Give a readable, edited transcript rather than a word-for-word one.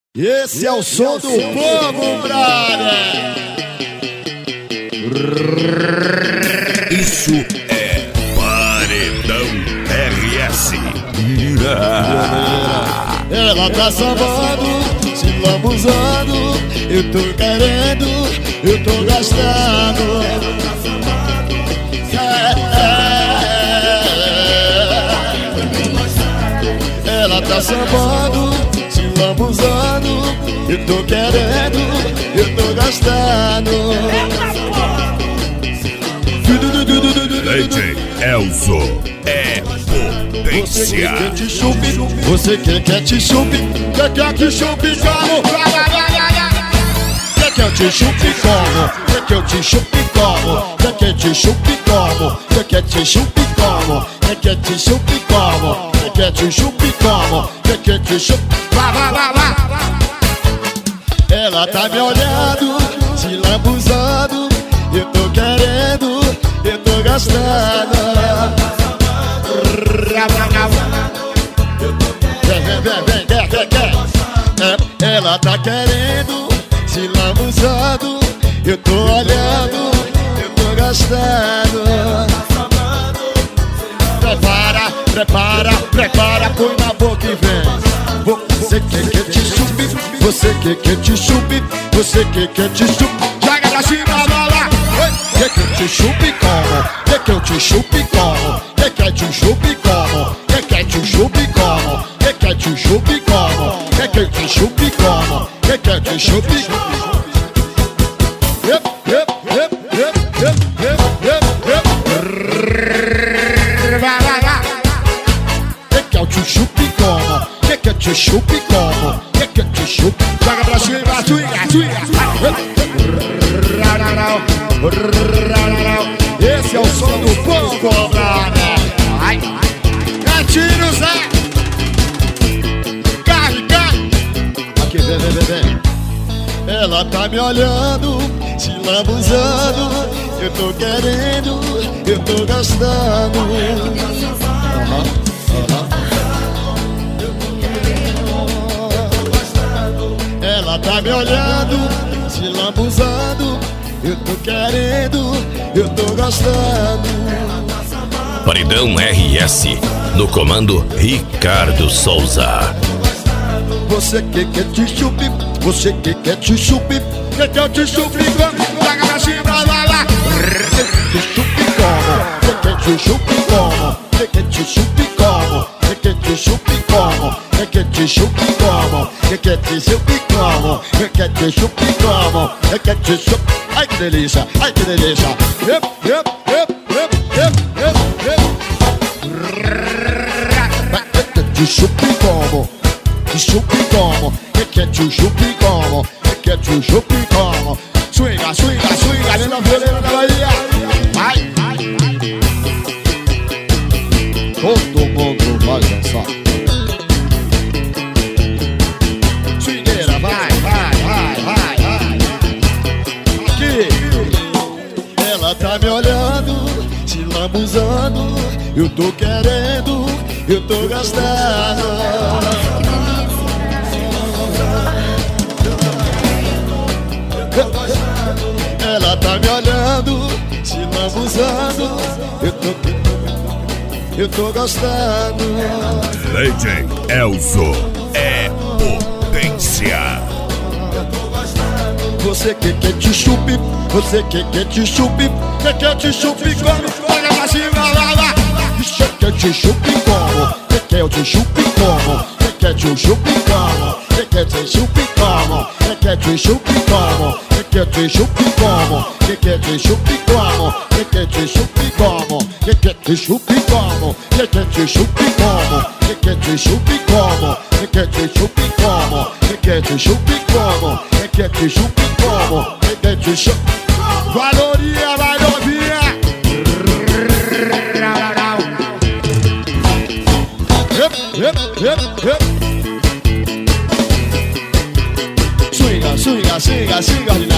Esse é o som do povo, brother. Isso é Paredão RS. Ela tá sambando, se lambuzando. Eu tô querendo, eu tô gastando. Ela tá sambando, se lambuzando. Eu tô querendo, eu tô gastando. DJ Elzo é potência. Você quer ketchup, quer ketchup como? Quer ketchup como? Quer ketchup como? Quer ketchup como? Quer ketchup como? Quer ketchup como? Quer ketchup como? Quer ketchup? Vá. Ela tá me olhando, se lambuzando. Eu tô querendo, eu tô gastando. Vem. Ela tá querendo, se lambuzando. Eu tô olhando, eu tô gastando. Prepara, põe na boca e vem. Você quer ketchup, você quer ketchup, você quer ketchup. Joga pra cima, bola. Quer ketchup como? Quer ketchup como? Quer ketchup como? Quer ketchup como? Quer ketchup como? Quer ketchup como? Quer ketchup como? Ketchup como? Que ketchup como? Que ketchup? Joga pra cima, swinga. Esse é o som do povo, brother. É tiro, Zé. Cai. Aqui, vem. Ela tá me olhando, se lambuzando. Eu tô querendo, eu tô gastando. Ela tá me olhando, se lambuzando. Eu tô querendo, eu tô gostando. Paredão RS, no comando Ricardo Souza. Você quer ketchup, você quer ketchup. Quer ketchup como? Joga pra cima, vai lá. Ketchup como? Quer ketchup como? Quer ketchup como? Quer ketchup como? Quer ketchup como? Quer ketchup como? Quer ketchup como? Quer ketchup. Ai que delícia, ai que delícia. Ketchup como? Ketchup como? Quer ketchup como? Quer ketchup como? Swinga, ali na veleira da Bahia. Vai. Todo mundo vai dançar. Swingueira, vai. Aqui. Ela tá me olhando, se lambuzando. Eu tô querendo, eu tô gastando. Ela tá me olhando, se lambuzando. Eu tô gostando. DJ Elzo é potência. Você quer ketchup, você quer ketchup. Quer ketchup como? Olha pra cima, lá. Quer ketchup como? Quer ketchup como? Quer ketchup como? Quer ketchup como? Quer ketchup como? Quer ketchup como? Quer ketchup como? Quer ketchup como? Quer ketchup como? Quer ketchup como? Quer ketchup como? Quer ketchup como? Quer ketchup como? Quer ketchup como? Quer ketchup. Valoria, vai novinha. Swinga,